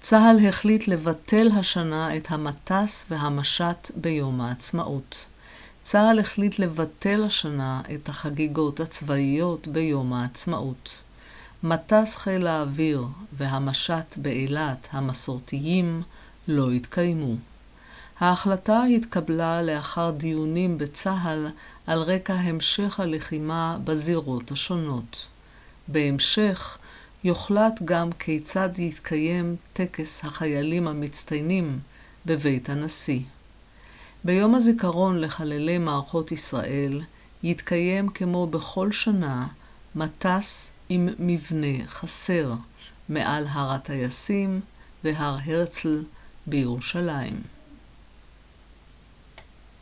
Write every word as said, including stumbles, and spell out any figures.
צה"ל החליט לבטל השנה את המטס והמשט ביום העצמאות. צה"ל החליט לבטל השנה את החגיגות הצבאיות ביום העצמאות. מטס חיל האוויר והמשט באילת המסורתיים לא התקיימו. ההחלטה התקבלה לאחר דיונים בצה"ל על רקע המשך הלחימה בזירות השונות. בהמשך יוחלט גם כיצד יתקיים טקס החיילים המצטיינים בבית הנשיא. ביום הזיכרון לחללי מערכות ישראל יתקיים כמו בכל שנה מטס עם מבנה חסר מעל הר הטייסים והר הרצל בירושלים.